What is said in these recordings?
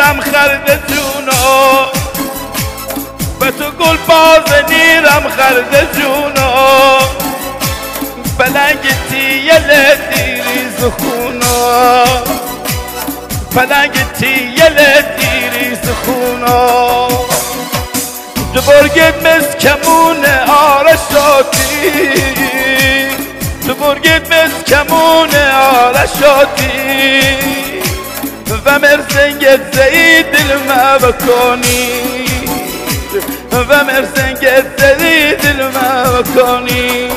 نیرم خرد جونو به تو گل باز نیرم خرد جونو بلنگتی یل دیری زخونو بلنگتی یل دیری زخونو تو برگت مز کمون آرشاتی تو برگت مز کمون آرشاتی و مرزنگت زی دل ما بکنی و مرزنگت زی دل ما بکنی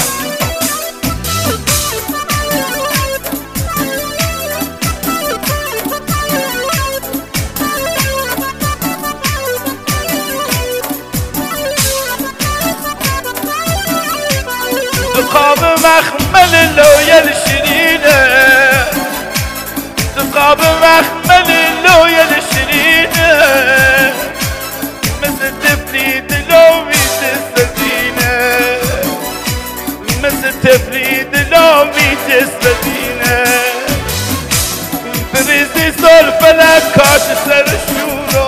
قاب مخمل لویل شیرینه قاب مخمل لویل شیرینه مثل تفلی دلوی تستدینه مثل تفلی دلوی تستدینه بریزی سلفنه کاش سرشونو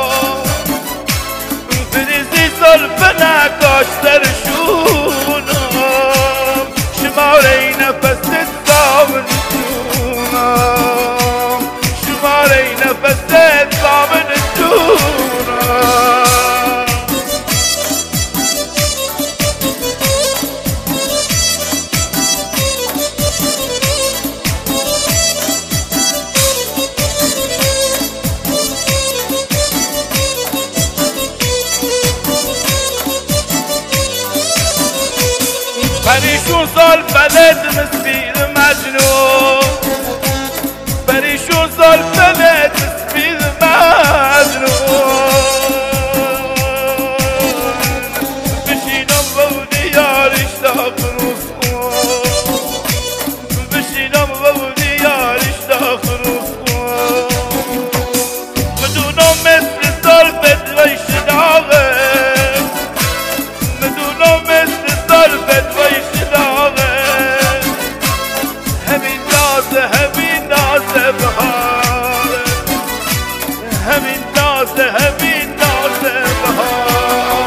بریزی سلفنه کاش سرشونو شماره نفست زامن جونم شماره نفست زامن جونم پریشون سال فلت مسبیر مجنون پریشون سال فلت مسبیر مجنون بشینم بودی یاریش داخل رسخون بشینم بودی یاریش داخل رسخون مدونم مثل سال بدوی شناغه مدونم مثل سال بدوی همین ناز بهار همین ناز بهار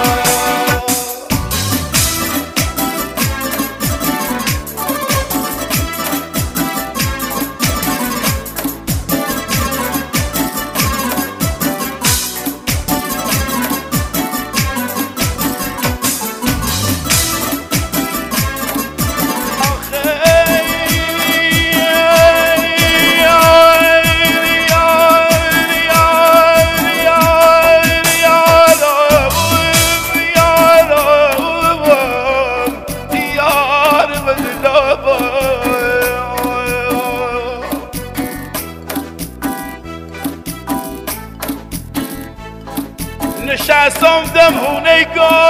نشستم دمونه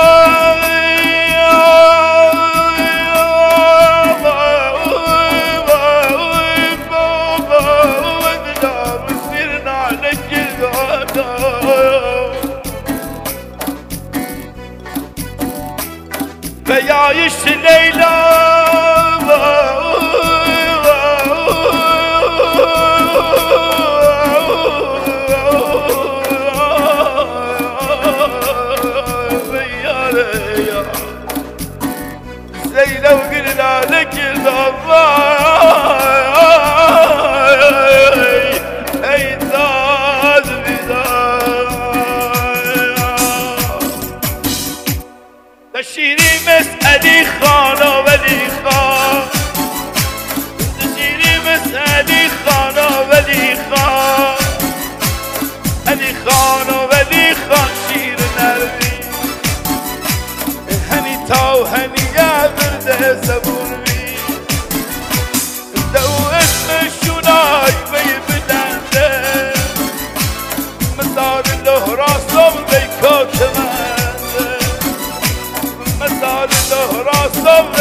بیایش لیلا ليلى وقلنا لك الضباي اي زاد تشيري مسألي خانة ولي خان تشيري مسألي خانة ولي خان علي خان ولي خان شير نرمي هني تاو هني يا برد زبون بي دو اسم الشناي بي بلنده مثال له راسم بي كوكمنده مثال له راسم